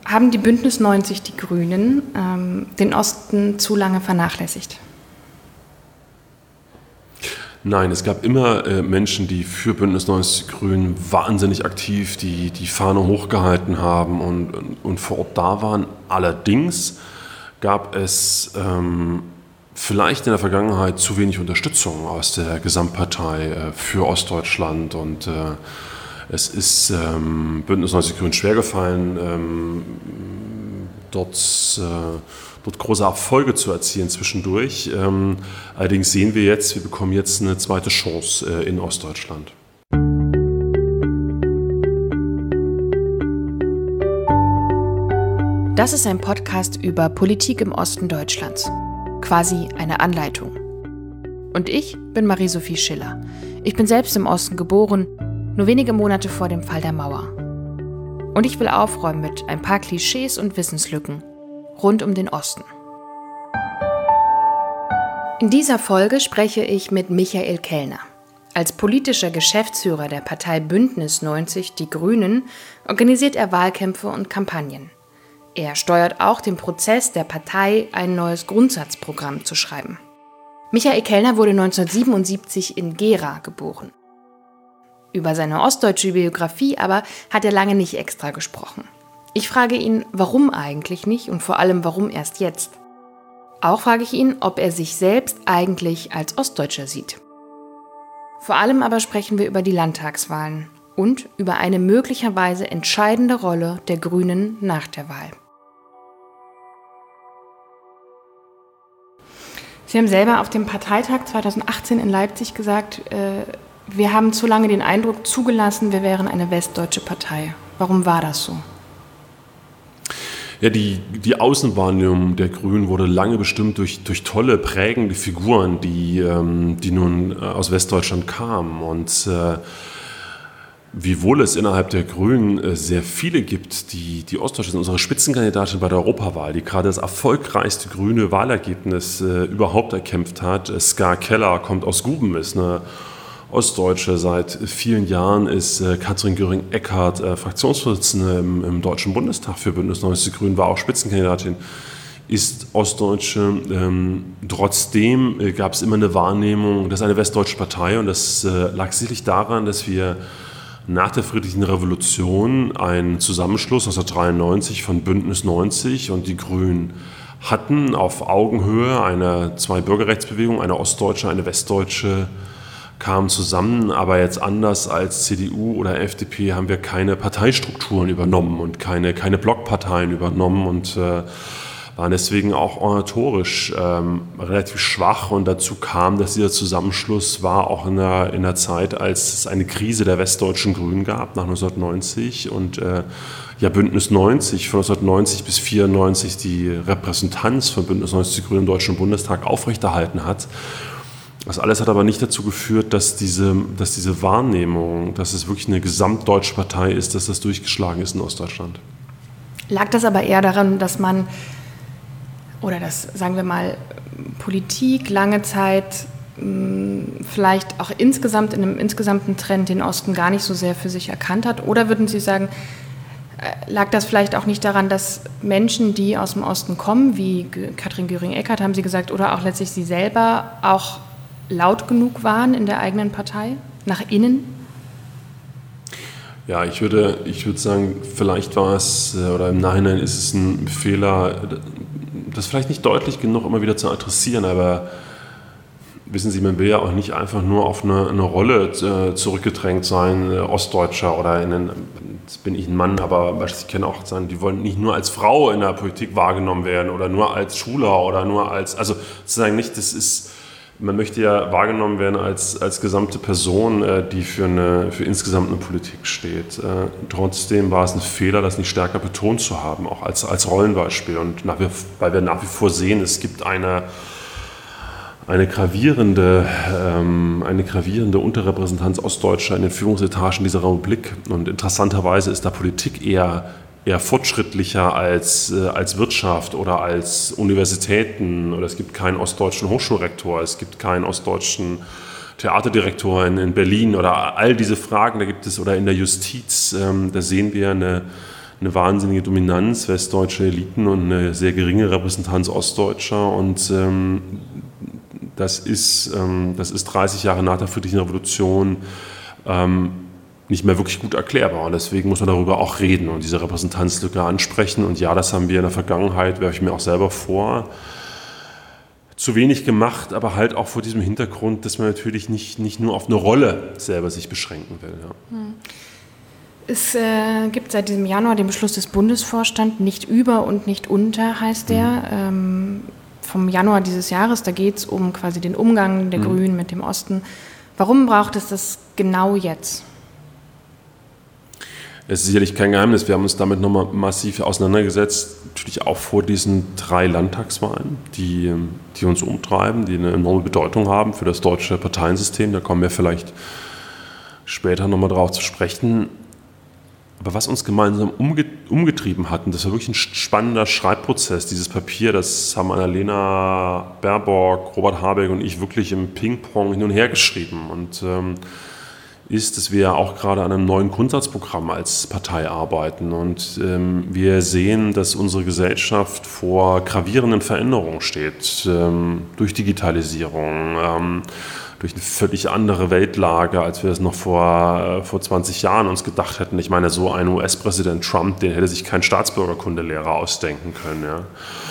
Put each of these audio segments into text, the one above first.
Haben die Bündnis 90, die Grünen, den Osten zu lange vernachlässigt? Nein, es gab immer Menschen, die für Bündnis 90 Die Grünen wahnsinnig aktiv die Fahne hochgehalten haben und vor Ort da waren. Allerdings gab es vielleicht in der Vergangenheit zu wenig Unterstützung aus der Gesamtpartei für Ostdeutschland und es ist Bündnis 90 Die Grünen schwergefallen, dort große Erfolge zu erzielen zwischendurch. Allerdings sehen wir bekommen jetzt eine zweite Chance in Ostdeutschland. Das ist ein Podcast über Politik im Osten Deutschlands. Quasi eine Anleitung. Und ich bin Marie-Sophie Schiller. Ich bin selbst im Osten geboren, nur wenige Monate vor dem Fall der Mauer. Und ich will aufräumen mit ein paar Klischees und Wissenslücken rund um den Osten. In dieser Folge spreche ich mit Michael Kellner. Als politischer Geschäftsführer der Partei Bündnis 90 Die Grünen organisiert er Wahlkämpfe und Kampagnen. Er steuert auch den Prozess der Partei, ein neues Grundsatzprogramm zu schreiben. Michael Kellner wurde 1977 in Gera geboren. Über seine ostdeutsche Biografie aber hat er lange nicht extra gesprochen. Ich frage ihn, warum eigentlich nicht und vor allem, warum erst jetzt. Auch frage ich ihn, ob er sich selbst eigentlich als Ostdeutscher sieht. Vor allem aber sprechen wir über die Landtagswahlen und über eine möglicherweise entscheidende Rolle der Grünen nach der Wahl. Sie haben selber auf dem Parteitag 2018 in Leipzig gesagt, wir haben zu lange den Eindruck zugelassen, wir wären eine westdeutsche Partei. Warum war das so? Ja, die Außenwahrnehmung der Grünen wurde lange bestimmt durch tolle, prägende Figuren, die nun aus Westdeutschland kamen. Und wiewohl es innerhalb der Grünen sehr viele gibt, die Ostdeutsche sind, unsere Spitzenkandidatin bei der Europawahl, die gerade das erfolgreichste grüne Wahlergebnis überhaupt erkämpft hat. Ska Keller kommt aus Guben, ist eine Ostdeutsche. Seit vielen Jahren ist Katrin Göring-Eckardt Fraktionsvorsitzende im Deutschen Bundestag für Bündnis 90 Die Grünen, war auch Spitzenkandidatin, ist Ostdeutsche. Trotzdem gab es immer eine Wahrnehmung, das ist eine westdeutsche Partei und das lag sicherlich daran, dass wir nach der Friedlichen Revolution einen Zusammenschluss 1993 von Bündnis 90 und die Grünen hatten auf Augenhöhe zwei Bürgerrechtsbewegungen, eine ostdeutsche, eine westdeutsche, kamen zusammen, aber jetzt anders als CDU oder FDP haben wir keine Parteistrukturen übernommen und keine Blockparteien übernommen und waren deswegen auch oratorisch relativ schwach und dazu kam, dass dieser Zusammenschluss war auch in der Zeit, als es eine Krise der westdeutschen Grünen gab nach 1990 und Bündnis 90 von 1990 bis 1994 die Repräsentanz von Bündnis 90 Die Grünen im Deutschen Bundestag aufrechterhalten hat. Das alles hat aber nicht dazu geführt, dass diese Wahrnehmung, dass es wirklich eine gesamtdeutsche Partei ist, dass das durchgeschlagen ist in Ostdeutschland. Lag das aber eher daran, dass sagen wir mal, Politik lange Zeit vielleicht auch insgesamt in einem insgesamten Trend den Osten gar nicht so sehr für sich erkannt hat? Oder würden Sie sagen, lag das vielleicht auch nicht daran, dass Menschen, die aus dem Osten kommen, wie Katrin Göring-Eckardt, haben Sie gesagt, oder auch letztlich Sie selber, auch laut genug waren in der eigenen Partei, nach innen? Ja, ich würde sagen, vielleicht war es, oder im Nachhinein ist es ein Fehler, das vielleicht nicht deutlich genug immer wieder zu adressieren, aber wissen Sie, man will ja auch nicht einfach nur auf eine Rolle zurückgedrängt sein, Ostdeutscher oder jetzt bin ich ein Mann, aber ich kenne auch sagen, die wollen nicht nur als Frau in der Politik wahrgenommen werden oder nur als Schüler oder nur also sozusagen nicht, man möchte ja wahrgenommen werden als gesamte Person, die für insgesamt eine Politik steht. Trotzdem war es ein Fehler, das nicht stärker betont zu haben, auch als Rollenbeispiel. Und weil wir nach wie vor sehen, es gibt eine gravierende Unterrepräsentanz Ostdeutscher in den Führungsetagen dieser Republik. Und interessanterweise ist da Politik eher fortschrittlicher als Wirtschaft oder als Universitäten, oder es gibt keinen ostdeutschen Hochschulrektor, es gibt keinen ostdeutschen Theaterdirektor in Berlin oder all diese Fragen, da gibt es, oder in der Justiz, da sehen wir eine eine wahnsinnige Dominanz westdeutscher Eliten und eine sehr geringe Repräsentanz Ostdeutscher. Und das ist 30 Jahre nach der Friedlichen Revolution nicht mehr wirklich gut erklärbar. Und deswegen muss man darüber auch reden und diese Repräsentanzlücke ansprechen. Und ja, das haben wir in der Vergangenheit, werfe ich mir auch selber vor, zu wenig gemacht, aber halt auch vor diesem Hintergrund, dass man natürlich nicht nur auf eine Rolle selber sich beschränken will. Ja. Es gibt seit diesem Januar den Beschluss des Bundesvorstands, nicht über und nicht unter, heißt der, vom Januar dieses Jahres. Da geht es um quasi den Umgang der Grünen mit dem Osten. Warum braucht es das genau jetzt? Es ist sicherlich kein Geheimnis, wir haben uns damit nochmal massiv auseinandergesetzt, natürlich auch vor diesen 3 Landtagswahlen, die uns umtreiben, die eine enorme Bedeutung haben für das deutsche Parteiensystem. Da kommen wir vielleicht später nochmal drauf zu sprechen. Aber was uns gemeinsam umgetrieben hat, und das war wirklich ein spannender Schreibprozess, dieses Papier, das haben Annalena Baerbock, Robert Habeck und ich wirklich im Ping-Pong hin und her geschrieben. Und ist, dass wir auch gerade an einem neuen Grundsatzprogramm als Partei arbeiten. Und wir sehen, dass unsere Gesellschaft vor gravierenden Veränderungen steht, durch Digitalisierung, durch eine völlig andere Weltlage, als wir es noch vor 20 Jahren uns gedacht hätten. Ich meine, so ein US-Präsident Trump, den hätte sich kein Staatsbürgerkundelehrer ausdenken können. Ja.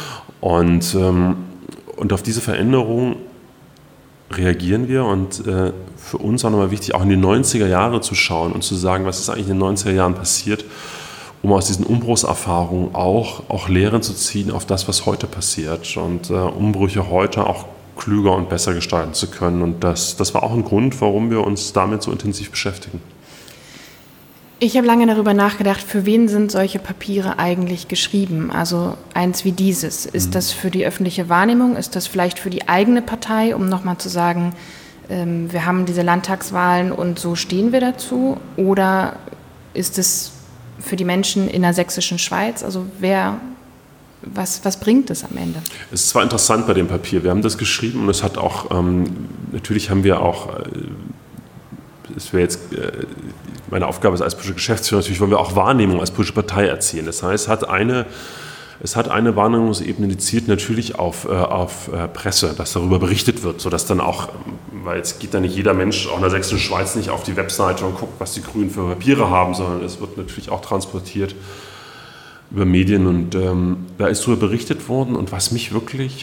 Und auf diese Veränderung reagieren wir und für uns auch nochmal wichtig, auch in die 90er Jahre zu schauen und zu sagen, was ist eigentlich in den 90er Jahren passiert, um aus diesen Umbruchserfahrungen auch Lehren zu ziehen auf das, was heute passiert und Umbrüche heute auch klüger und besser gestalten zu können. Und das war auch ein Grund, warum wir uns damit so intensiv beschäftigen. Ich habe lange darüber nachgedacht, für wen sind solche Papiere eigentlich geschrieben? Also eins wie dieses. Ist das für die öffentliche Wahrnehmung? Ist das vielleicht für die eigene Partei, um nochmal zu sagen, wir haben diese Landtagswahlen und so stehen wir dazu? Oder ist es für die Menschen in der sächsischen Schweiz? Also was bringt es am Ende? Es ist zwar interessant bei dem Papier, wir haben das geschrieben und es hat auch, natürlich haben wir auch, es wäre jetzt, meine Aufgabe ist als politische Geschäftsführer, natürlich wollen wir auch Wahrnehmung als politische Partei erzielen. Das heißt, es hat eine Wahrnehmungsebene, die zielt natürlich auf Presse, dass darüber berichtet wird, sodass dann auch, weil jetzt geht da nicht jeder Mensch, auch in der sächsischen Schweiz, nicht auf die Webseite und guckt, was die Grünen für Papiere haben, sondern es wird natürlich auch transportiert über Medien und da ist darüber berichtet worden und was ich wirklich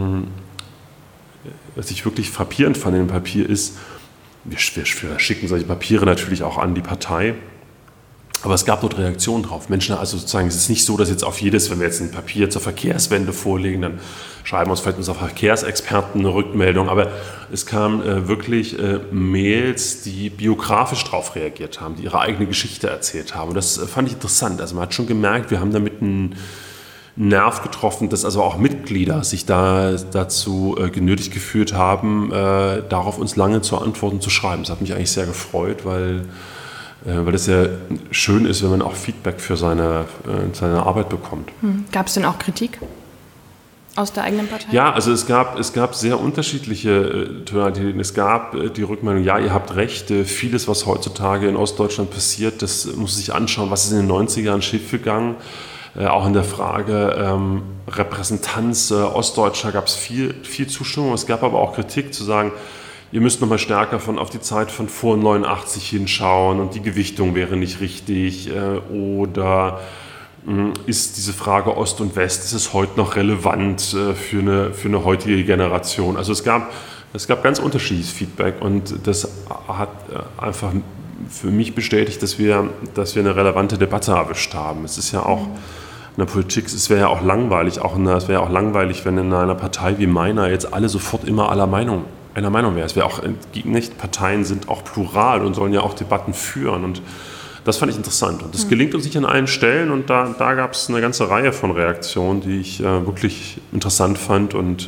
frappierend fand in dem Papier ist, wir schicken solche Papiere natürlich auch an die Partei, aber es gab dort Reaktionen drauf. Menschen, also sozusagen, es ist nicht so, dass jetzt auf jedes, wenn wir jetzt ein Papier zur Verkehrswende vorlegen, dann schreiben uns vielleicht unsere Verkehrsexperten eine Rückmeldung, aber es kamen wirklich Mails, die biografisch darauf reagiert haben, die ihre eigene Geschichte erzählt haben. Und das fand ich interessant. Also man hat schon gemerkt, wir haben damit einen Nerv getroffen, dass also auch Mitglieder sich dazu genötigt gefühlt haben, darauf uns lange zu antworten, zu schreiben. Das hat mich eigentlich sehr gefreut, weil es ja schön ist, wenn man auch Feedback für seine Arbeit bekommt. Gab es denn auch Kritik aus der eigenen Partei? Ja, also es gab sehr unterschiedliche Tonalitäten. Es gab die Rückmeldung, ja, ihr habt recht, vieles, was heutzutage in Ostdeutschland passiert, das muss man sich anschauen, was ist in den 90er Jahren schiefgegangen. Auch in der Frage Repräsentanz Ostdeutscher gab es viel Zustimmung. Es gab aber auch Kritik zu sagen, ihr müsst noch mal stärker auf die Zeit von vor 89 hinschauen und die Gewichtung wäre nicht richtig. Oder ist diese Frage Ost und West, ist es heute noch relevant für eine heutige Generation? Also es gab ganz unterschiedliches Feedback und das hat einfach für mich bestätigt, dass wir eine relevante Debatte erwischt haben. Es ist ja auch in der Politik, es wäre ja auch langweilig, wenn in einer Partei wie meiner jetzt alle sofort immer einer Meinung wären. Es wäre auch nicht, Parteien sind auch plural und sollen ja auch Debatten führen und das fand ich interessant und das gelingt uns nicht an allen Stellen und da gab es eine ganze Reihe von Reaktionen, die ich wirklich interessant fand und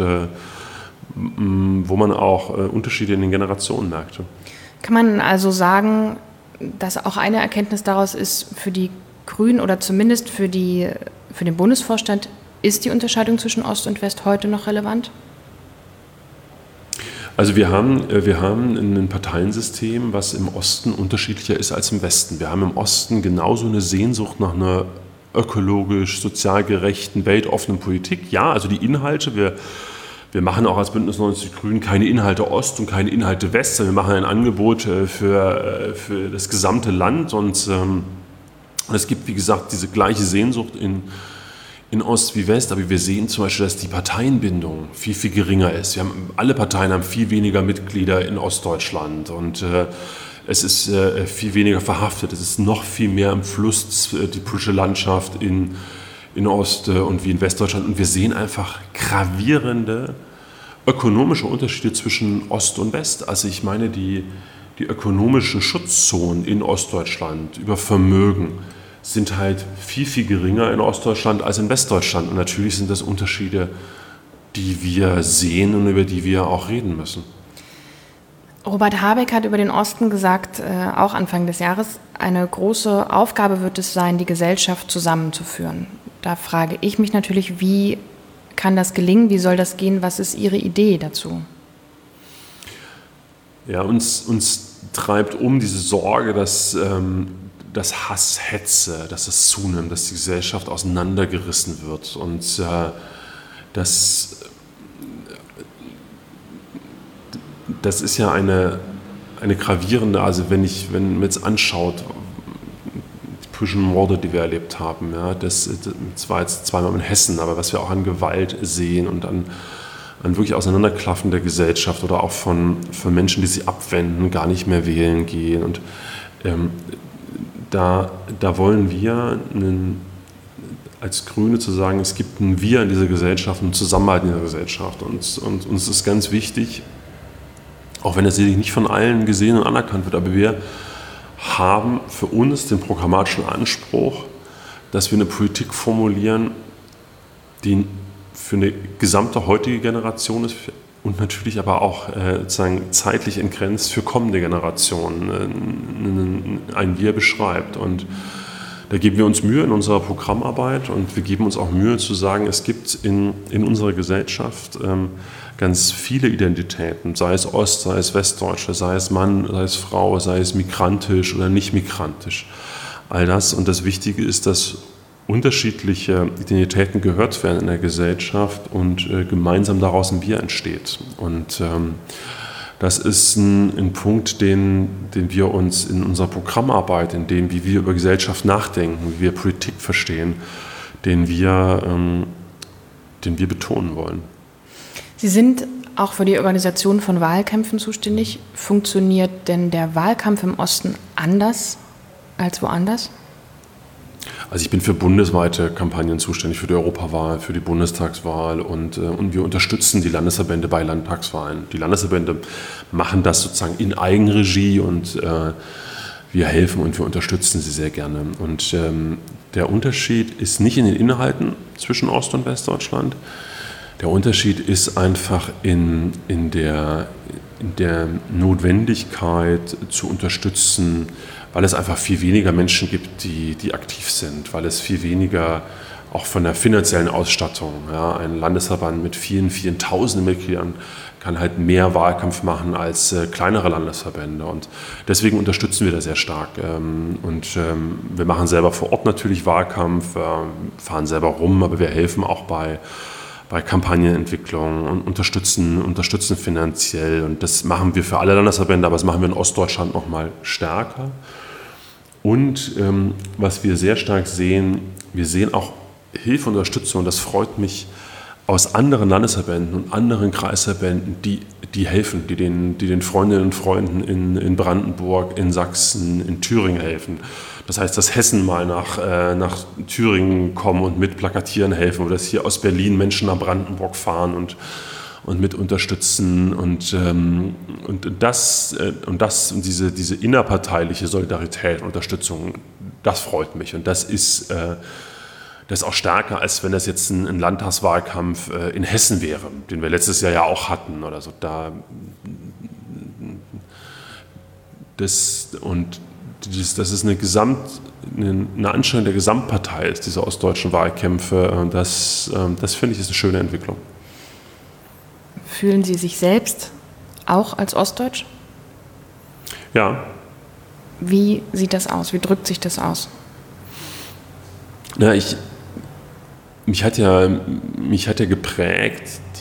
wo man auch Unterschiede in den Generationen merkte. Kann man also sagen, dass auch eine Erkenntnis daraus ist, für die Grünen oder zumindest für den Bundesvorstand, ist die Unterscheidung zwischen Ost und West heute noch relevant? Also wir haben ein Parteiensystem, was im Osten unterschiedlicher ist als im Westen. Wir haben im Osten genauso eine Sehnsucht nach einer ökologisch, sozial gerechten, weltoffenen Politik. Ja, also die Inhalte, wir machen auch als Bündnis 90 Die Grünen keine Inhalte Ost und keine Inhalte West, sondern wir machen ein Angebot für das gesamte Land und es gibt, wie gesagt, diese gleiche Sehnsucht in Ost wie West, aber wir sehen zum Beispiel, dass die Parteienbindung viel, viel geringer ist. Alle Parteien haben viel weniger Mitglieder in Ostdeutschland und es ist viel weniger verhaftet, es ist noch viel mehr im Fluss, die politische Landschaft in Ost- und wie in Westdeutschland. Und wir sehen einfach gravierende ökonomische Unterschiede zwischen Ost und West. Also ich meine, die ökonomischen Schutzzonen in Ostdeutschland über Vermögen sind halt viel, viel geringer in Ostdeutschland als in Westdeutschland. Und natürlich sind das Unterschiede, die wir sehen und über die wir auch reden müssen. Robert Habeck hat über den Osten gesagt, auch Anfang des Jahres, eine große Aufgabe wird es sein, die Gesellschaft zusammenzuführen. Da frage ich mich natürlich, wie kann das gelingen, wie soll das gehen, was ist Ihre Idee dazu? Ja, uns treibt diese Sorge, dass Hass, Hetze, dass es zunimmt, dass die Gesellschaft auseinandergerissen wird und das ist ja eine gravierende, also wenn man jetzt anschaut, die politischen Morde, die wir erlebt haben, ja, das war jetzt zweimal in Hessen, aber was wir auch an Gewalt sehen und an wirklich Auseinanderklaffen der Gesellschaft oder auch von Menschen, die sich abwenden, gar nicht mehr wählen gehen und da wollen wir als Grüne zu sagen, es gibt ein Wir in dieser Gesellschaft, ein Zusammenhalt in dieser Gesellschaft und uns ist ganz wichtig, auch wenn das sicherlich nicht von allen gesehen und anerkannt wird, aber wir haben für uns den programmatischen Anspruch, dass wir eine Politik formulieren, die für eine gesamte heutige Generation ist und natürlich aber auch sozusagen zeitlich entgrenzt für kommende Generationen ein Wir beschreibt. Und da geben wir uns Mühe in unserer Programmarbeit und wir geben uns auch Mühe zu sagen, es gibt in unserer Gesellschaft ganz viele Identitäten, sei es Ost, sei es Westdeutsche, sei es Mann, sei es Frau, sei es migrantisch oder nicht migrantisch. All das. Und das Wichtige ist, dass unterschiedliche Identitäten gehört werden in der Gesellschaft und gemeinsam daraus ein Wir entsteht. Und das ist ein Punkt, den wir uns in unserer Programmarbeit, in dem, wie wir über Gesellschaft nachdenken, wie wir Politik verstehen, den wir betonen wollen. Sie sind auch für die Organisation von Wahlkämpfen zuständig. Funktioniert denn der Wahlkampf im Osten anders als woanders? Also ich bin für bundesweite Kampagnen zuständig, für die Europawahl, für die Bundestagswahl und wir unterstützen die Landesverbände bei Landtagswahlen. Die Landesverbände machen das sozusagen in Eigenregie und wir helfen und wir unterstützen sie sehr gerne. Und der Unterschied ist nicht in den Inhalten zwischen Ost- und Westdeutschland. Der Unterschied ist einfach in der Notwendigkeit zu unterstützen, weil es einfach viel weniger Menschen gibt, die aktiv sind, weil es viel weniger auch von der finanziellen Ausstattung, ja, ein Landesverband mit vielen, vielen Tausenden Mitgliedern kann halt mehr Wahlkampf machen als kleinere Landesverbände und deswegen unterstützen wir das sehr stark und wir machen selber vor Ort natürlich Wahlkampf, fahren selber rum, aber wir helfen auch bei Kampagnenentwicklung und unterstützen finanziell. Und das machen wir für alle Landesverbände, aber das machen wir in Ostdeutschland noch mal stärker. Und was wir sehr stark sehen, wir sehen auch Hilfe und Unterstützung, und das freut mich, aus anderen Landesverbänden und anderen Kreisverbänden, die helfen, die den Freundinnen und Freunden in Brandenburg, in Sachsen, in Thüringen helfen. Das heißt, dass Hessen mal nach Thüringen kommen und mit Plakatieren helfen oder dass hier aus Berlin Menschen nach Brandenburg fahren und mit unterstützen und diese innerparteiliche Solidarität und Unterstützung, das freut mich und das ist auch stärker, als wenn das jetzt ein Landtagswahlkampf in Hessen wäre, den wir letztes Jahr ja auch hatten oder so. Das ist eine Anstrengung der Gesamtpartei, ist diese ostdeutschen Wahlkämpfe. Das finde ich ist eine schöne Entwicklung. Fühlen Sie sich selbst auch als Ostdeutsch? Ja. Wie sieht das aus? Wie drückt sich das aus? Na, mich hat ja geprägt,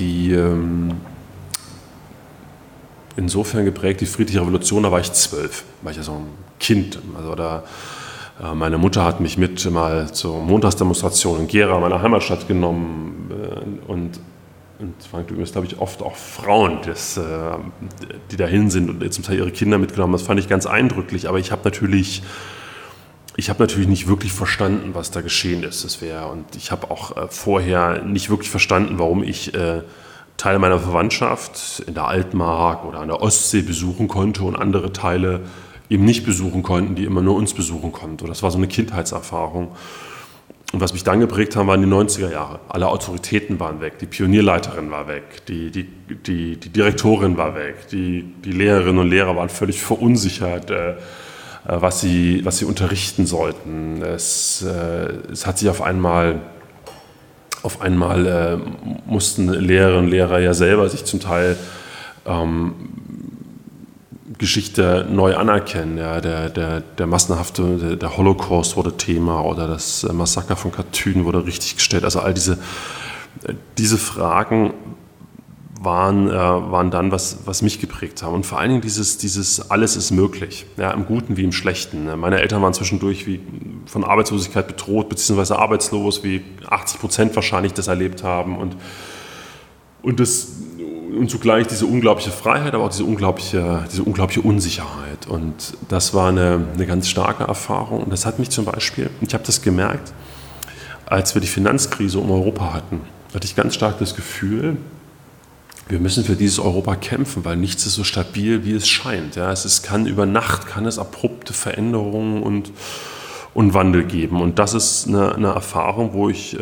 insofern geprägt, die friedliche Revolution, da war ich 12, war ich ja so ein Kind. Also meine Mutter hat mich mit mal zur Montagsdemonstration in Gera, meiner Heimatstadt, genommen. Und Frank, du bist, glaube ich, oft auch Frauen, die dahin sind und zum Teil ihre Kinder mitgenommen. Das fand ich ganz eindrücklich, aber ich habe natürlich nicht wirklich verstanden, was da geschehen ist. Und ich habe auch vorher nicht wirklich verstanden, warum ich Teile meiner Verwandtschaft in der Altmark oder an der Ostsee besuchen konnte und andere Teile eben nicht besuchen konnten, die immer nur uns besuchen konnten. Das war so eine Kindheitserfahrung. Und was mich dann geprägt haben, waren die 90er Jahre. Alle Autoritäten waren weg, die Pionierleiterin war weg, die Direktorin war weg, die Lehrerinnen und Lehrer waren völlig verunsichert, was sie unterrichten sollten. Es hat sich auf einmal mussten Lehrerinnen und Lehrer ja selber sich zum Teil Geschichte neu anerkennen. Ja, der massenhafte, der Holocaust wurde Thema oder das Massaker von Katyn wurde richtig gestellt. Also all diese Fragen waren dann, was mich geprägt haben. Und vor allen Dingen dieses alles ist möglich, ja, im Guten wie im Schlechten. Meine Eltern waren zwischendurch wie von Arbeitslosigkeit bedroht, beziehungsweise arbeitslos, wie 80% wahrscheinlich das erlebt haben. Und zugleich diese unglaubliche Freiheit, aber auch diese unglaubliche Unsicherheit. Und das war eine ganz starke Erfahrung. Und das hat mich zum Beispiel, ich habe das gemerkt, als wir die Finanzkrise um Europa hatten, hatte ich ganz stark das Gefühl, wir müssen für dieses Europa kämpfen, weil nichts ist so stabil, wie es scheint. Ja, über Nacht kann es abrupte Veränderungen und Wandel geben. Und das ist eine Erfahrung, wo ich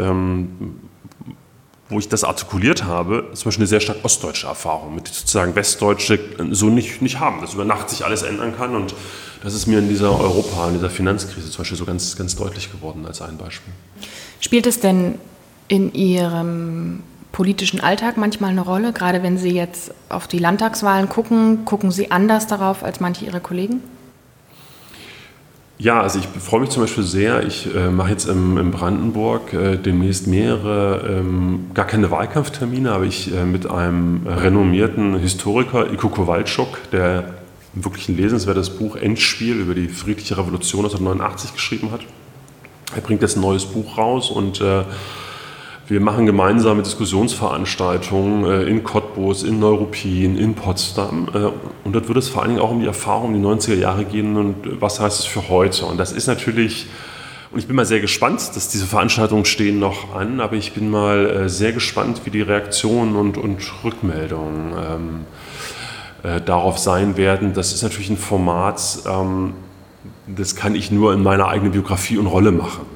das artikuliert habe, zum Beispiel eine sehr stark ostdeutsche Erfahrung, mit sozusagen Westdeutsche so nicht haben, dass über Nacht sich alles ändern kann. Und das ist mir in dieser Finanzkrise zum Beispiel so ganz, ganz deutlich geworden als ein Beispiel. Spielt es denn in Ihrem politischen Alltag manchmal eine Rolle? Gerade wenn Sie jetzt auf die Landtagswahlen gucken Sie anders darauf als manche Ihrer Kollegen? Ja, also ich freue mich zum Beispiel sehr. Ich mache jetzt in Brandenburg demnächst mehrere, gar keine Wahlkampftermine, aber ich mit einem renommierten Historiker, Iko Kowalczuk, der wirklich ein lesenswertes Buch Endspiel über die friedliche Revolution 1989 geschrieben hat. Er bringt jetzt ein neues Buch raus und wir machen gemeinsame Diskussionsveranstaltungen in Cottbus, in Neuruppin, in Potsdam. Und dort wird es vor allen Dingen auch um die Erfahrung in die 90er Jahre gehen und was heißt es für heute. Und das ist natürlich, und ich bin mal sehr gespannt, dass diese Veranstaltungen stehen noch an, aber ich bin mal sehr gespannt, wie die Reaktionen und Rückmeldungen darauf sein werden. Das ist natürlich ein Format, das kann ich nur in meiner eigenen Biografie und Rolle machen.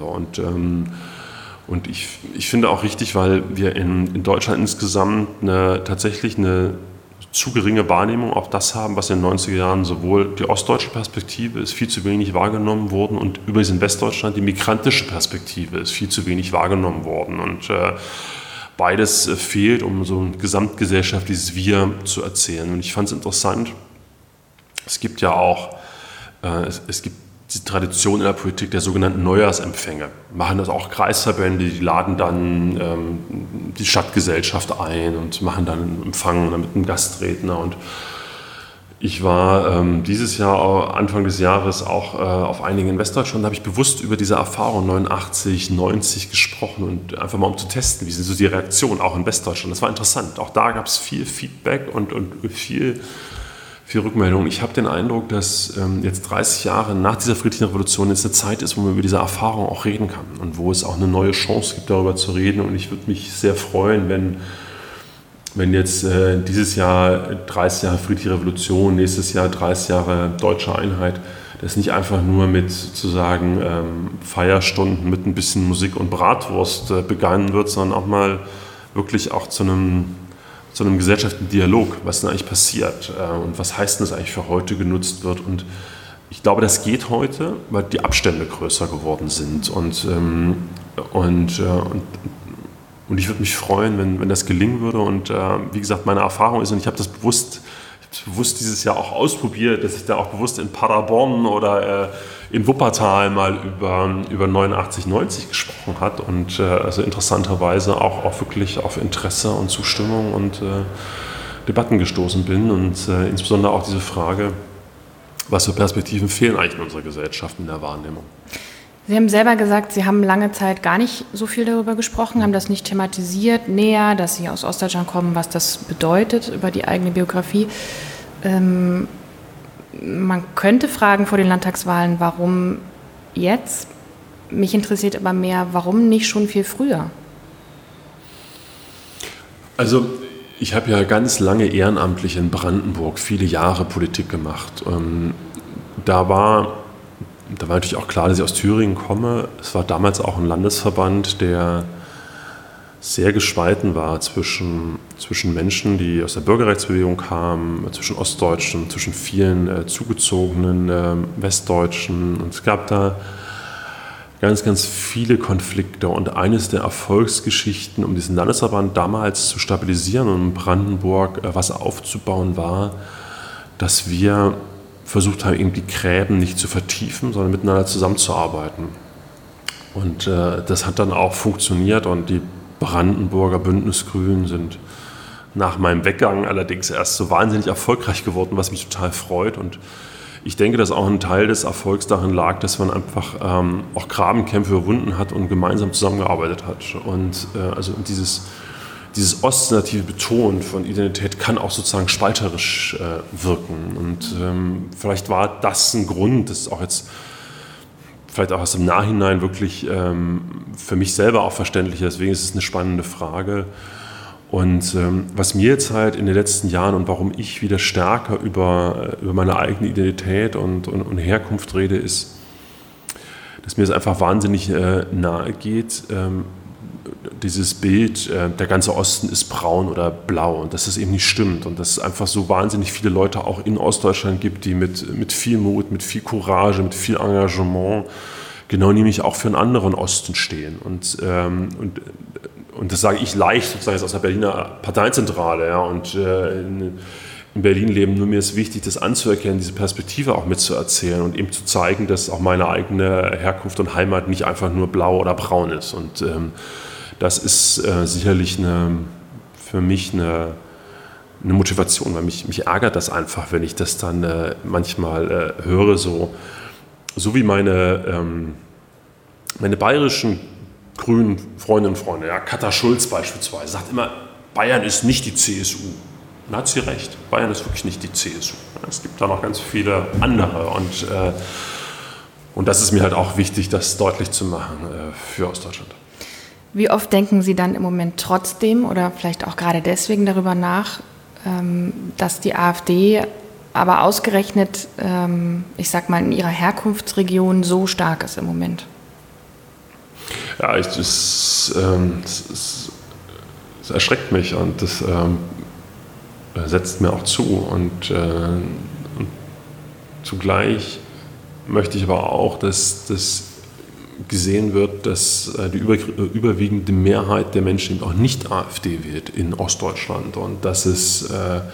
Und ich finde auch richtig, weil wir in Deutschland insgesamt tatsächlich eine zu geringe Wahrnehmung auf das haben, was in den 90er Jahren sowohl die ostdeutsche Perspektive ist viel zu wenig wahrgenommen worden und übrigens in Westdeutschland die migrantische Perspektive ist viel zu wenig wahrgenommen worden. Und beides fehlt, um so ein gesamtgesellschaftliches Wir zu erzählen. Und ich fand es interessant, es gibt ja auch, es gibt die Tradition in der Politik der sogenannten Neujahrsempfänge. Machen das auch Kreisverbände, die laden dann die Stadtgesellschaft ein und machen dann einen Empfang mit einem Gastredner. Und ich war dieses Jahr, Anfang des Jahres, auch auf einigen in Westdeutschland, da habe ich bewusst über diese Erfahrung 89, 90 gesprochen und einfach mal um zu testen, wie sind so die Reaktionen auch in Westdeutschland. Das war interessant. Auch da gab es viel Feedback und viel Rückmeldungen. Ich habe den Eindruck, dass jetzt 30 Jahre nach dieser friedlichen Revolution jetzt eine Zeit ist, wo man über diese Erfahrung auch reden kann und wo es auch eine neue Chance gibt, darüber zu reden. Und ich würde mich sehr freuen, wenn jetzt dieses Jahr 30 Jahre friedliche Revolution, nächstes Jahr 30 Jahre deutsche Einheit, das nicht einfach nur mit sozusagen Feierstunden mit ein bisschen Musik und Bratwurst begangen wird, sondern auch mal wirklich auch zu einem gesellschaftlichen Dialog, was denn eigentlich passiert und was heißt denn das eigentlich für heute genutzt wird. Und ich glaube, das geht heute, weil die Abstände größer geworden sind. Und ich würde mich freuen, wenn das gelingen würde. Und wie gesagt, meine Erfahrung ist, und ich habe das bewusst, ich bewusst dieses Jahr auch ausprobiert, dass ich da auch bewusst in Paderborn oder in Wuppertal mal über 89/90 gesprochen hat und also interessanterweise auch wirklich auf Interesse und Zustimmung und Debatten gestoßen bin und insbesondere auch diese Frage, was für Perspektiven fehlen eigentlich in unserer Gesellschaft in der Wahrnehmung. Sie haben selber gesagt, Sie haben lange Zeit gar nicht so viel darüber gesprochen, haben das nicht thematisiert näher, dass Sie aus Ostdeutschland kommen, was das bedeutet über die eigene Biografie. Man könnte fragen vor den Landtagswahlen, warum jetzt? Mich interessiert aber mehr, warum nicht schon viel früher? Also ich habe ja ganz lange ehrenamtlich in Brandenburg viele Jahre Politik gemacht. Da war natürlich auch klar, dass ich aus Thüringen komme. Es war damals auch ein Landesverband, der sehr gespalten war zwischen Menschen, die aus der Bürgerrechtsbewegung kamen, zwischen Ostdeutschen, zwischen vielen zugezogenen Westdeutschen. Und es gab da ganz, ganz viele Konflikte. Und eines der Erfolgsgeschichten, um diesen Landesverband damals zu stabilisieren und in Brandenburg was aufzubauen, war, dass wir versucht haben, eben die Gräben nicht zu vertiefen, sondern miteinander zusammenzuarbeiten. Und das hat dann auch funktioniert und die Brandenburger Bündnisgrünen sind nach meinem Weggang allerdings erst so wahnsinnig erfolgreich geworden, was mich total freut. Und ich denke, dass auch ein Teil des Erfolgs darin lag, dass man einfach auch Grabenkämpfe überwunden hat und gemeinsam zusammengearbeitet hat. Und also dieses ostnative Betonen von Identität kann auch sozusagen spalterisch wirken. Und vielleicht war das ein Grund, das auch jetzt vielleicht auch erst im Nachhinein wirklich für mich selber auch verständlich ist. Deswegen ist es eine spannende Frage. Und was mir jetzt halt in den letzten Jahren und warum ich wieder stärker über meine eigene Identität und Herkunft rede, ist, dass mir es einfach wahnsinnig nahe geht, dieses Bild, der ganze Osten ist braun oder blau und dass das eben nicht stimmt und dass es einfach so wahnsinnig viele Leute auch in Ostdeutschland gibt, die mit viel Mut, mit viel Courage, mit viel Engagement genau nämlich auch für einen anderen Osten stehen. Und das sage ich leicht sozusagen jetzt aus der Berliner Parteizentrale. Ja, und in Berlin leben, nur mir ist wichtig, das anzuerkennen, diese Perspektive auch mitzuerzählen und eben zu zeigen, dass auch meine eigene Herkunft und Heimat nicht einfach nur blau oder braun ist. Und das ist sicherlich für mich eine Motivation, weil mich ärgert das einfach, wenn ich das dann manchmal höre, so wie meine bayerischen grünen Freundinnen und Freunde, ja, Katha Schulz beispielsweise, sagt immer, Bayern ist nicht die CSU. Und hat sie recht, Bayern ist wirklich nicht die CSU. Es gibt da noch ganz viele andere und das ist mir halt auch wichtig, das deutlich zu machen für Ostdeutschland. Wie oft denken Sie dann im Moment trotzdem oder vielleicht auch gerade deswegen darüber nach, dass die AfD aber ausgerechnet, ich sag mal, in ihrer Herkunftsregion so stark ist im Moment? Ja, es erschreckt mich und das setzt mir auch zu. Und zugleich möchte ich aber auch, dass das gesehen wird, dass die überwiegende Mehrheit der Menschen eben auch nicht AfD wählt in Ostdeutschland und dass es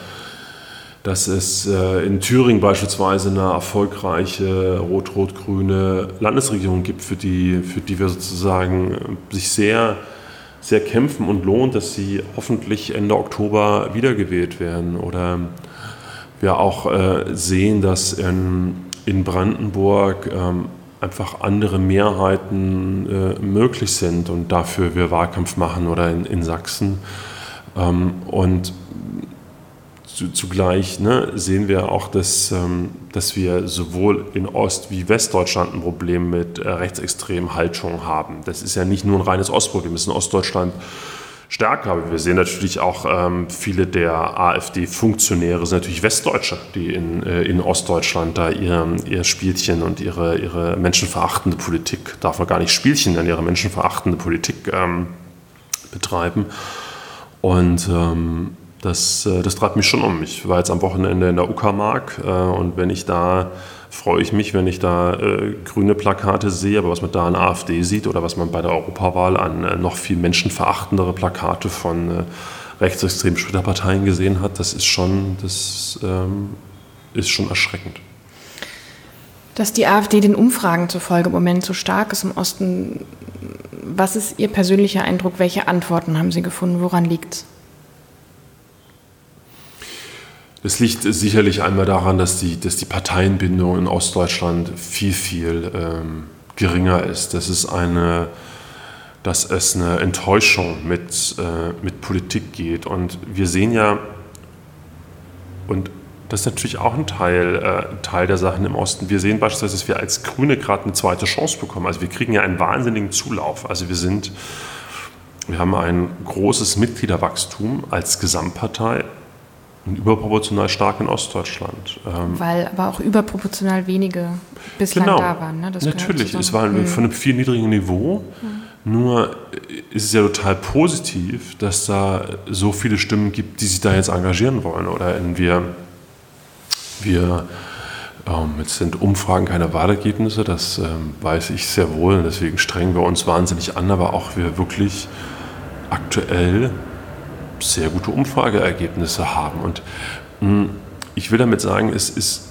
in Thüringen beispielsweise eine erfolgreiche rot-rot-grüne Landesregierung gibt, für die wir sozusagen sich sehr, sehr kämpfen und lohnt, dass sie hoffentlich Ende Oktober wiedergewählt werden. Oder wir auch sehen, dass in Brandenburg einfach andere Mehrheiten möglich sind und dafür wir Wahlkampf machen oder in Sachsen. Und zugleich sehen wir auch, dass wir sowohl in Ost- wie Westdeutschland ein Problem mit rechtsextremen Haltungen haben. Das ist ja nicht nur ein reines Ostproblem, es ist in Ostdeutschland stärker. Aber wir sehen natürlich auch, viele der AfD-Funktionäre sind natürlich Westdeutsche, die in Ostdeutschland da ihr Spielchen und ihre menschenverachtende Politik, darf man gar nicht Spielchen nennen, ihre menschenverachtende Politik betreiben. Und das treibt mich schon um. Ich war jetzt am Wochenende in der Uckermark und freue ich mich, wenn ich da grüne Plakate sehe, aber was man da an AfD sieht oder was man bei der Europawahl an noch viel menschenverachtendere Plakate von rechtsextremen Splitterparteien gesehen hat, das ist schon erschreckend. Dass die AfD den Umfragen zufolge im Moment so stark ist im Osten, was ist Ihr persönlicher Eindruck? Welche Antworten haben Sie gefunden? Woran liegt es? Es liegt sicherlich einmal daran, dass die Parteienbindung in Ostdeutschland viel geringer ist. Das ist eine Enttäuschung mit Politik geht. Und wir sehen ja, und das ist natürlich auch ein Teil der Sachen im Osten. Wir sehen beispielsweise, dass wir als Grüne gerade eine zweite Chance bekommen. Also wir kriegen ja einen wahnsinnigen Zulauf. Also wir haben ein großes Mitgliederwachstum als Gesamtpartei und überproportional stark in Ostdeutschland. Weil aber auch überproportional wenige bislang da waren. Ne? Das natürlich, es war von einem viel niedrigen Niveau. Nur ist es ja total positiv, dass da so viele Stimmen gibt, die sich da jetzt engagieren wollen. Oder jetzt sind Umfragen keine Wahlergebnisse, das weiß ich sehr wohl. Und deswegen strengen wir uns wahnsinnig an, aber auch wir wirklich aktuell sehr gute Umfrageergebnisse haben. Und ich will damit sagen, es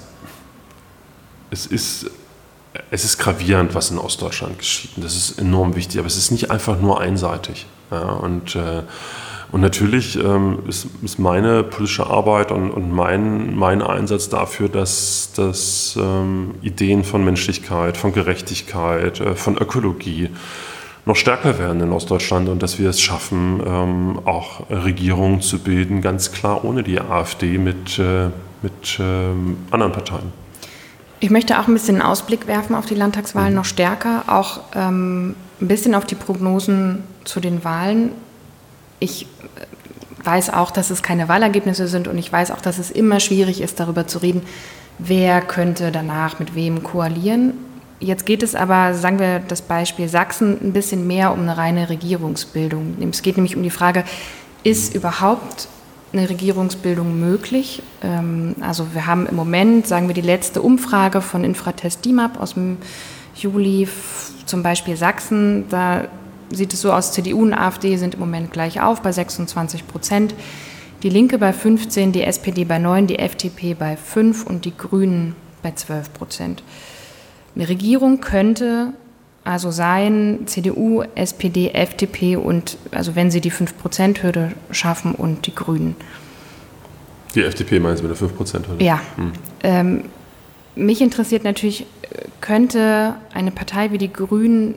ist gravierend, was in Ostdeutschland geschieht. Und das ist enorm wichtig, aber es ist nicht einfach nur einseitig. Ja, und natürlich ist meine politische Arbeit und mein Einsatz dafür, dass Ideen von Menschlichkeit, von Gerechtigkeit, von Ökologie noch stärker werden in Ostdeutschland und dass wir es schaffen, auch Regierungen zu bilden, ganz klar ohne die AfD mit anderen Parteien. Ich möchte auch ein bisschen einen Ausblick werfen auf die Landtagswahlen, noch stärker, auch ein bisschen auf die Prognosen zu den Wahlen. Ich weiß auch, dass es keine Wahlergebnisse sind und ich weiß auch, dass es immer schwierig ist, darüber zu reden, wer könnte danach mit wem koalieren. Jetzt geht es aber, sagen wir das Beispiel Sachsen, ein bisschen mehr um eine reine Regierungsbildung. Es geht nämlich um die Frage, ist überhaupt eine Regierungsbildung möglich? Also wir haben im Moment, sagen wir die letzte Umfrage von Infratest DIMAP aus dem Juli, zum Beispiel Sachsen, da sieht es so aus, CDU und AfD sind im Moment gleich auf bei 26%, die Linke bei 15%, die SPD bei 9%, die FDP bei 5% und die Grünen bei 12%. Eine Regierung könnte also sein, CDU, SPD, FDP und, also wenn sie die 5%-Hürde schaffen und die Grünen. Die FDP meinen Sie mit der 5%-Hürde? Ja. Mich interessiert natürlich, könnte eine Partei wie die Grünen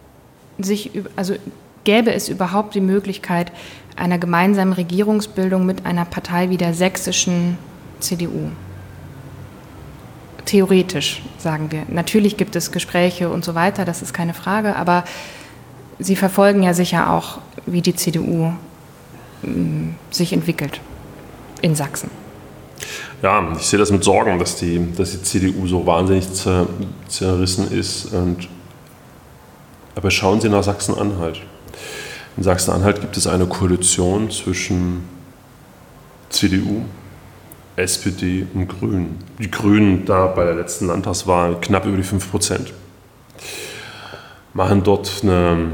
gäbe es überhaupt die Möglichkeit einer gemeinsamen Regierungsbildung mit einer Partei wie der sächsischen CDU? Theoretisch, sagen wir. Natürlich gibt es Gespräche und so weiter, das ist keine Frage, aber Sie verfolgen ja sicher auch, wie die CDU sich entwickelt in Sachsen. Ja, ich sehe das mit Sorgen, dass die CDU so wahnsinnig zerrissen ist. Aber schauen Sie nach Sachsen-Anhalt. In Sachsen-Anhalt gibt es eine Koalition zwischen CDU, SPD und Grünen. Die Grünen da bei der letzten Landtagswahl knapp über die 5%. Machen dort eine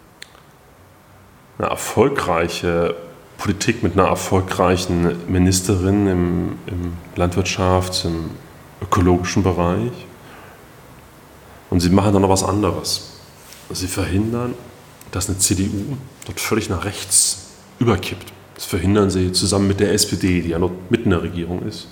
erfolgreiche Politik mit einer erfolgreichen Ministerin im Landwirtschafts-, im ökologischen Bereich. Und sie machen dann noch was anderes. Sie verhindern, dass eine CDU dort völlig nach rechts überkippt. Das verhindern sie zusammen mit der SPD, die ja noch mitten in der Regierung ist.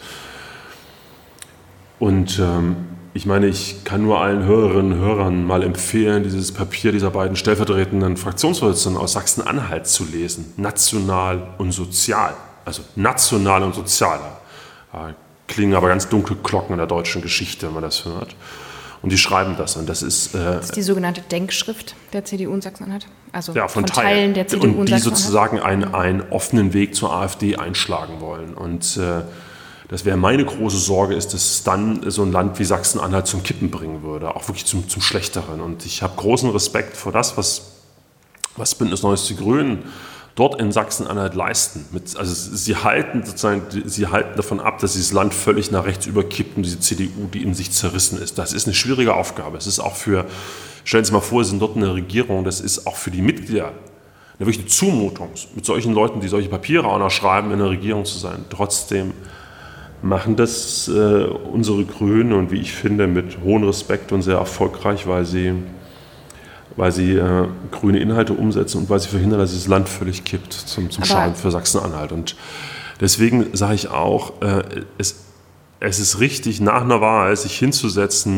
Und ich meine, ich kann nur allen Hörerinnen und Hörern mal empfehlen, dieses Papier dieser beiden stellvertretenden Fraktionsvorsitzenden aus Sachsen-Anhalt zu lesen. National und sozial. Also national und sozial. Da klingen aber ganz dunkle Glocken in der deutschen Geschichte, wenn man das hört. Und die schreiben das. Und das ist die sogenannte Denkschrift der CDU in Sachsen-Anhalt? Also ja, von Teilen der CDU und die sozusagen einen offenen Weg zur AfD einschlagen wollen. Und das wäre meine große Sorge, ist, dass es dann so ein Land wie Sachsen-Anhalt zum Kippen bringen würde, auch wirklich zum Schlechteren. Und ich habe großen Respekt vor das, was Bündnis 90 Die Grünen dort in Sachsen-Anhalt leisten. Sie halten davon ab, dass dieses Land völlig nach rechts überkippt und diese CDU, die in sich zerrissen ist. Das ist eine schwierige Aufgabe. Es ist auch stellen Sie sich mal vor, Sie sind dort in der Regierung, das ist auch für die Mitglieder wirklich eine Zumutung, mit solchen Leuten, die solche Papiere auch noch schreiben, in der Regierung zu sein. Trotzdem machen das unsere Grünen und wie ich finde mit hohem Respekt und sehr erfolgreich, weil sie grüne Inhalte umsetzen und weil sie verhindern, dass dieses Land völlig kippt zum Schaden für Sachsen-Anhalt. Und deswegen sage ich auch, es ist richtig, nach einer Wahl sich hinzusetzen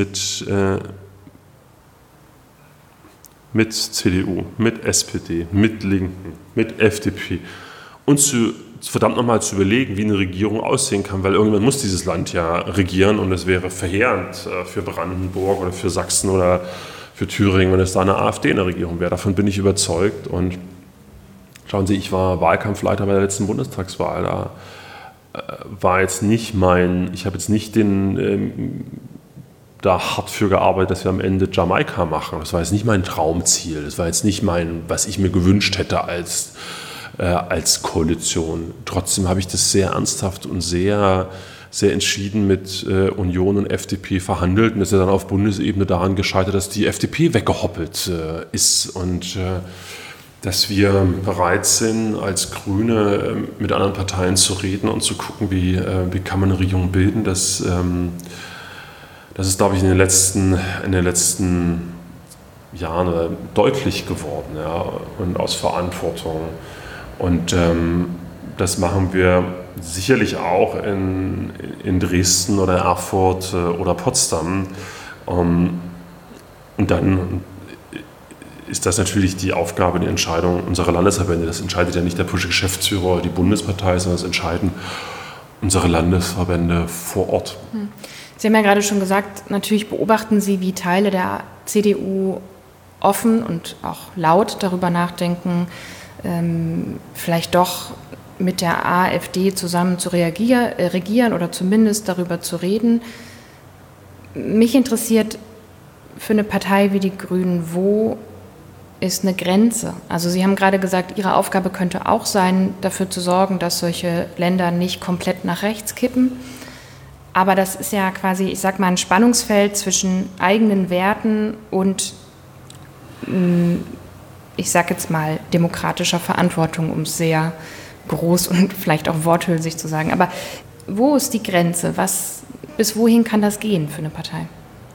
mit CDU, mit SPD, mit Linken, mit FDP und verdammt nochmal zu überlegen, wie eine Regierung aussehen kann, weil irgendwann muss dieses Land ja regieren und es wäre verheerend für Brandenburg oder für Sachsen oder für Thüringen, wenn es da eine AfD in der Regierung wäre. Davon bin ich überzeugt. Und schauen Sie, ich war Wahlkampfleiter bei der letzten Bundestagswahl. Da war jetzt nicht ich habe jetzt nicht da hart für gearbeitet, dass wir am Ende Jamaika machen. Das war jetzt nicht mein Traumziel. Das war jetzt nicht was ich mir gewünscht hätte als Koalition. Trotzdem habe ich das sehr ernsthaft und sehr, sehr entschieden mit Union und FDP verhandelt. Und das ist ja dann auf Bundesebene daran gescheitert, dass die FDP weggehoppelt ist. Und dass wir bereit sind, als Grüne mit anderen Parteien zu reden und zu gucken, wie kann man eine Regierung bilden. Das ist, glaube ich, in den letzten Jahren deutlich geworden, ja, und aus Verantwortung. Und das machen wir sicherlich auch in Dresden oder Erfurt oder Potsdam. Und dann ist das natürlich die Aufgabe, die Entscheidung unserer Landesverbände. Das entscheidet ja nicht der politische Geschäftsführer oder die Bundespartei, sondern das entscheiden unsere Landesverbände vor Ort. Sie haben ja gerade schon gesagt, natürlich beobachten Sie, wie Teile der CDU offen und auch laut darüber nachdenken, vielleicht doch mit der AfD zusammen zu regieren oder zumindest darüber zu reden. Mich interessiert für eine Partei wie die Grünen, wo ist eine Grenze? Also Sie haben gerade gesagt, Ihre Aufgabe könnte auch sein, dafür zu sorgen, dass solche Länder nicht komplett nach rechts kippen. Aber das ist ja quasi, ich sag mal, ein Spannungsfeld zwischen eigenen Werten und, ich sag jetzt mal, demokratischer Verantwortung, um es sehr groß und vielleicht auch worthülsig zu sagen. Aber wo ist die Grenze? Bis wohin kann das gehen für eine Partei?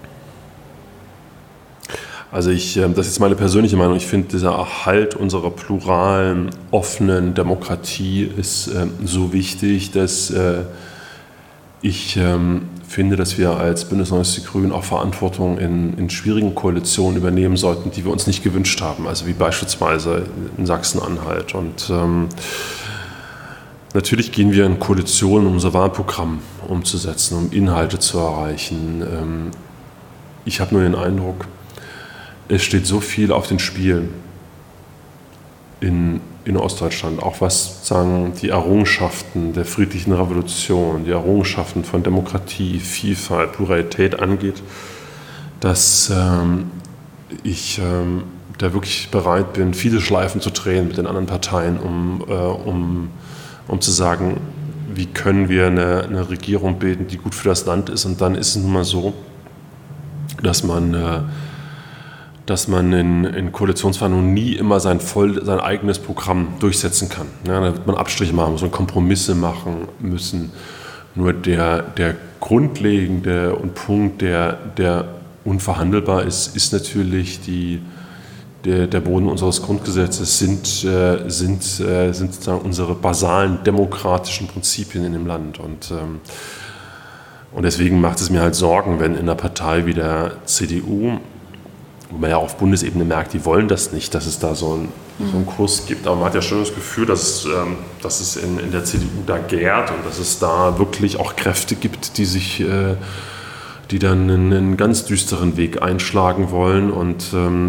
Also das ist jetzt meine persönliche Meinung. Ich finde, dieser Erhalt unserer pluralen, offenen Demokratie ist so wichtig, dass ich finde, dass wir als Bündnis 90 Die Grünen auch Verantwortung in schwierigen Koalitionen übernehmen sollten, die wir uns nicht gewünscht haben. Also wie beispielsweise in Sachsen-Anhalt. Und natürlich gehen wir in Koalitionen, um unser Wahlprogramm umzusetzen, um Inhalte zu erreichen. Ich habe nur den Eindruck, es steht so viel auf dem Spiel in Ostdeutschland, auch was sagen die Errungenschaften der friedlichen Revolution, die Errungenschaften von Demokratie, Vielfalt, Pluralität angeht, dass ich da wirklich bereit bin, viele Schleifen zu drehen mit den anderen Parteien, um zu sagen, wie können wir eine Regierung bilden, die gut für das Land ist. Und dann ist es nun mal so, dass man in Koalitionsverhandlungen nie immer sein eigenes Programm durchsetzen kann. Ja, da wird man Abstriche machen müssen und Kompromisse machen müssen. Nur der grundlegende und Punkt, der unverhandelbar ist natürlich der Boden unseres Grundgesetzes, sind sozusagen unsere basalen demokratischen Prinzipien in dem Land. Und deswegen macht es mir halt Sorgen, wenn in einer Partei wie der CDU, wo man ja auf Bundesebene merkt, die wollen das nicht, dass es da so einen Kurs gibt. Aber man hat ja schon das Gefühl, dass es in der CDU da gärt und dass es da wirklich auch Kräfte gibt, die dann einen ganz düsteren Weg einschlagen wollen. Und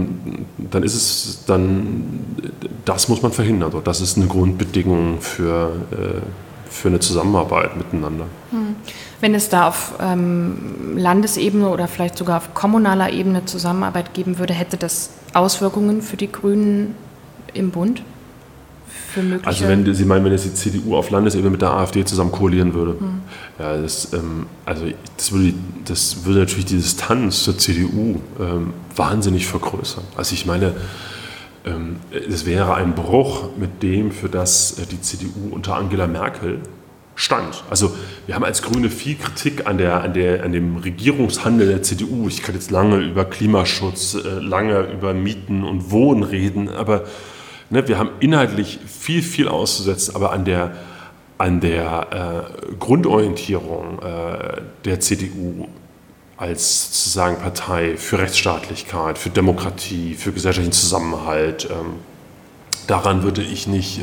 das muss man verhindern. Das ist eine Grundbedingung für eine Zusammenarbeit miteinander. Wenn es da auf Landesebene oder vielleicht sogar auf kommunaler Ebene Zusammenarbeit geben würde, hätte das Auswirkungen für die Grünen im Bund? Für mögliche also wenn jetzt die CDU auf Landesebene mit der AfD zusammen koalieren würde, ja, das würde natürlich die Distanz zur CDU wahnsinnig vergrößern. Also ich meine, es wäre ein Bruch mit dem, für das die CDU unter Angela Merkel stand. Also wir haben als Grüne viel Kritik an dem Regierungshandel der CDU. Ich kann jetzt lange über Klimaschutz, lange über Mieten und Wohnen reden, aber wir haben inhaltlich viel auszusetzen, aber an der Grundorientierung der CDU als sozusagen Partei für Rechtsstaatlichkeit, für Demokratie, für gesellschaftlichen Zusammenhalt, daran würde ich nicht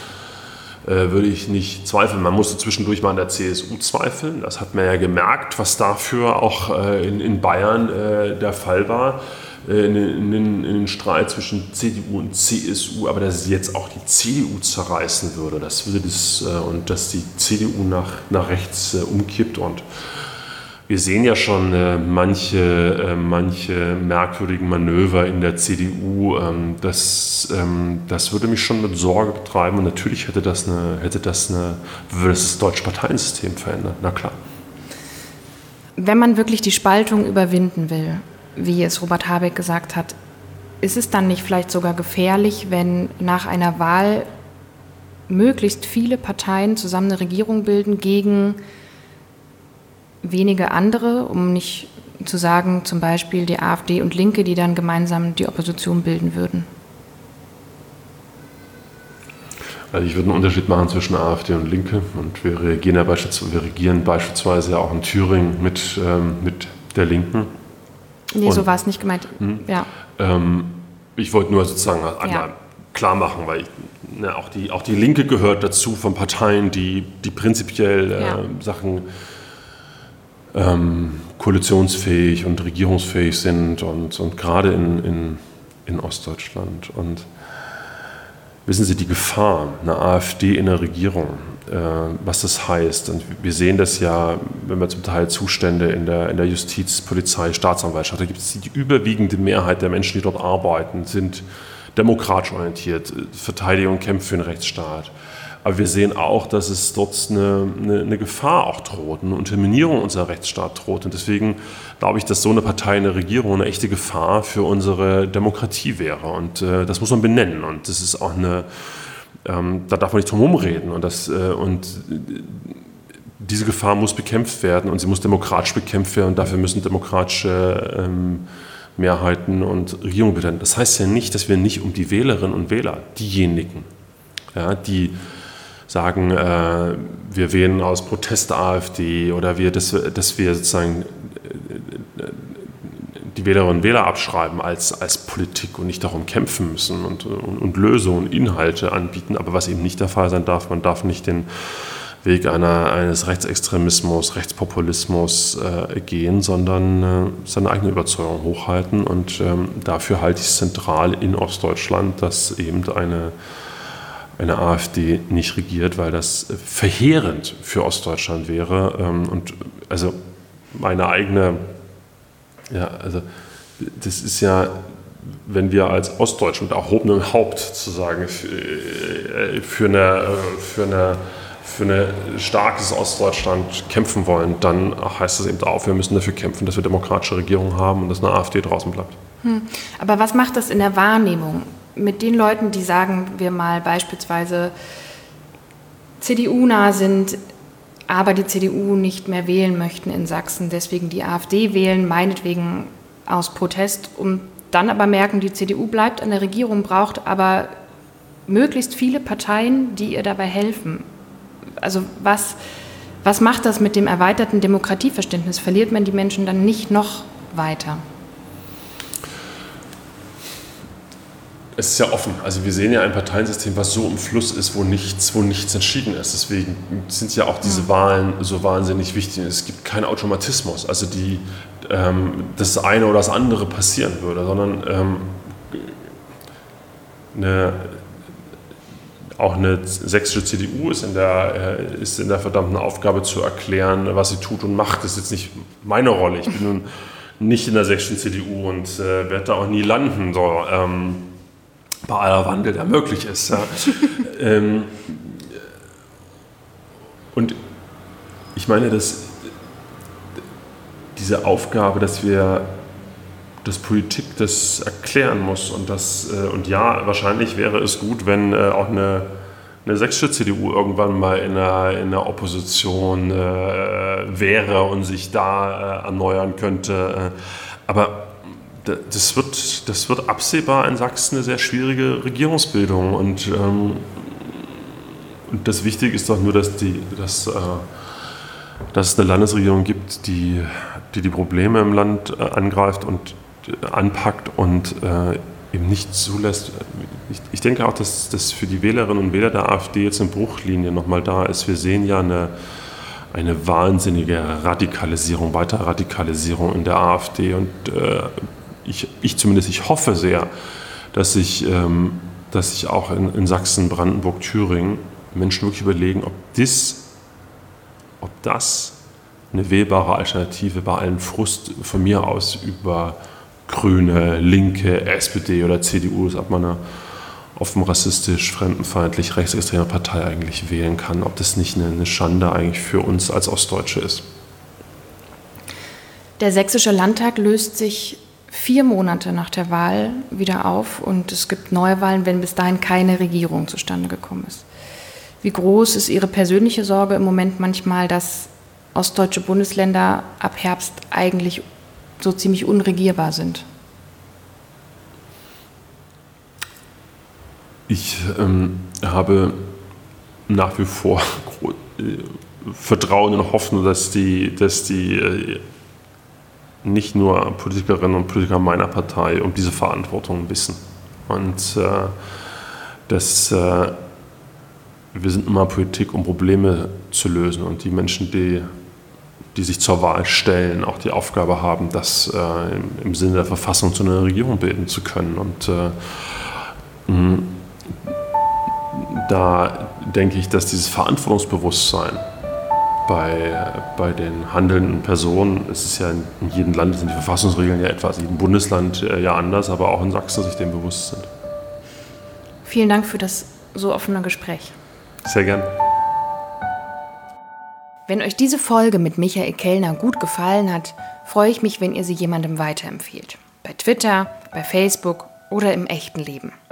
zweifeln. Man musste zwischendurch mal an der CSU zweifeln. Das hat man ja gemerkt, was dafür auch in Bayern der Fall war, in den Streit zwischen CDU und CSU. Aber dass es jetzt auch die CDU zerreißen würde, und dass die CDU nach rechts umkippt. Und wir sehen ja schon manche merkwürdigen Manöver in der CDU. Das würde mich schon mit Sorge betreiben. Und natürlich würde das deutsche Parteiensystem verändern. Na klar. Wenn man wirklich die Spaltung überwinden will, wie es Robert Habeck gesagt hat, ist es dann nicht vielleicht sogar gefährlich, wenn nach einer Wahl möglichst viele Parteien zusammen eine Regierung bilden gegen wenige andere, um nicht zu sagen, zum Beispiel die AfD und Linke, die dann gemeinsam die Opposition bilden würden? Also ich würde einen Unterschied machen zwischen AfD und Linke, und wir regieren beispielsweise auch in Thüringen mit der Linken. Nee, so war es nicht gemeint. Ja. Ich wollte nur sozusagen klar machen, weil auch die Linke gehört dazu von Parteien, die prinzipiell Sachen koalitionsfähig und regierungsfähig sind und gerade in Ostdeutschland. Und wissen Sie, die Gefahr einer AfD in der Regierung, was das heißt, und wir sehen das ja, wenn wir zum Teil Zustände in der Justiz, Polizei, Staatsanwaltschaft, da gibt es die überwiegende Mehrheit der Menschen, die dort arbeiten, sind demokratisch orientiert, verteidigen und kämpfen für den Rechtsstaat. Aber wir sehen auch, dass es dort eine Gefahr auch droht, eine Unterminierung unserer Rechtsstaat droht. Und deswegen glaube ich, dass so eine Partei in der Regierung eine echte Gefahr für unsere Demokratie wäre. Und das muss man benennen. Und das ist auch da darf man nicht drum herumreden. Und diese Gefahr muss bekämpft werden, und sie muss demokratisch bekämpft werden. Und dafür müssen demokratische Mehrheiten und Regierungen bedenken. Das heißt ja nicht, dass wir nicht um die Wählerinnen und Wähler, diejenigen, die sagen, wir wählen aus Protest AfD, oder dass wir sozusagen die Wählerinnen und Wähler abschreiben als Politik und nicht darum kämpfen müssen und Lösungen, Inhalte anbieten. Aber was eben nicht der Fall sein darf, man darf nicht den Weg eines Rechtsextremismus, Rechtspopulismus gehen, sondern seine eigene Überzeugung hochhalten. Und dafür halte ich es zentral in Ostdeutschland, dass eben eine AfD nicht regiert, weil das verheerend für Ostdeutschland wäre. Und also meine eigene, das ist ja, wenn wir als Ostdeutsche mit erhobenem Haupt sozusagen für ein starkes Ostdeutschland kämpfen wollen, dann heißt das eben auch, wir müssen dafür kämpfen, dass wir demokratische Regierungen haben und dass eine AfD draußen bleibt. Aber was macht das in der Wahrnehmung mit den Leuten, die, sagen wir mal, beispielsweise CDU-nah sind, aber die CDU nicht mehr wählen möchten in Sachsen, deswegen die AfD wählen, meinetwegen aus Protest, und dann aber merken, die CDU bleibt an der Regierung, braucht aber möglichst viele Parteien, die ihr dabei helfen. Also was macht das mit dem erweiterten Demokratieverständnis? Verliert man die Menschen dann nicht noch weiter? Es ist ja offen. Also wir sehen ja ein Parteiensystem, was so im Fluss ist, wo nichts entschieden ist. Deswegen sind ja auch diese Wahlen so wahnsinnig wichtig. Es gibt keinen Automatismus, also das eine oder das andere passieren würde, sondern auch eine sächsische CDU ist in der verdammten Aufgabe zu erklären, was sie tut und macht. Das ist jetzt nicht meine Rolle. Ich bin nun nicht in der sächsischen CDU und werde da auch nie landen. So, bei aller Wandel, der möglich ist. Ja. Und ich meine, dass diese Aufgabe, dass wir dass Politik das erklären muss. Und ja, wahrscheinlich wäre es gut, wenn auch eine sächsische CDU irgendwann mal in der Opposition wäre und sich da erneuern könnte. Aber das wird absehbar in Sachsen eine sehr schwierige Regierungsbildung. Und das Wichtige ist doch nur, dass es eine Landesregierung gibt, die Probleme im Land angreift und anpackt und eben nicht zulässt. Ich denke auch, dass das für die Wählerinnen und Wähler der AfD jetzt eine Bruchlinie nochmal da ist. Wir sehen ja eine wahnsinnige Radikalisierung, Weiterradikalisierung in der AfD. Und ich hoffe sehr, dass sich auch in Sachsen, Brandenburg, Thüringen Menschen wirklich überlegen, ob das eine wählbare Alternative bei allem Frust von mir aus über Grüne, Linke, SPD oder CDU ist, ob man eine offen rassistisch, fremdenfeindlich, rechtsextreme Partei eigentlich wählen kann, ob das nicht eine Schande eigentlich für uns als Ostdeutsche ist. Der Sächsische Landtag löst sich 4 Monate nach der Wahl wieder auf und es gibt Neuwahlen, wenn bis dahin keine Regierung zustande gekommen ist. Wie groß ist Ihre persönliche Sorge im Moment manchmal, dass ostdeutsche Bundesländer ab Herbst eigentlich so ziemlich unregierbar sind? Ich habe nach wie vor Vertrauen und Hoffnung, dass die nicht nur Politikerinnen und Politiker meiner Partei um diese Verantwortung wissen. Und wir sind immer Politik, um Probleme zu lösen. Und die Menschen, die sich zur Wahl stellen, auch die Aufgabe haben, das im Sinne der Verfassung zu einer Regierung bilden zu können. Und da denke ich, dass dieses Verantwortungsbewusstsein bei den handelnden Personen, es ist ja in jedem Land sind die Verfassungsregeln ja etwas, in jedem Bundesland ja anders, aber auch in Sachsen sich dem bewusst sind. Vielen Dank für das so offene Gespräch. Sehr gern. Wenn euch diese Folge mit Michael Kellner gut gefallen hat, freue ich mich, wenn ihr sie jemandem weiterempfehlt. Bei Twitter, bei Facebook oder im echten Leben.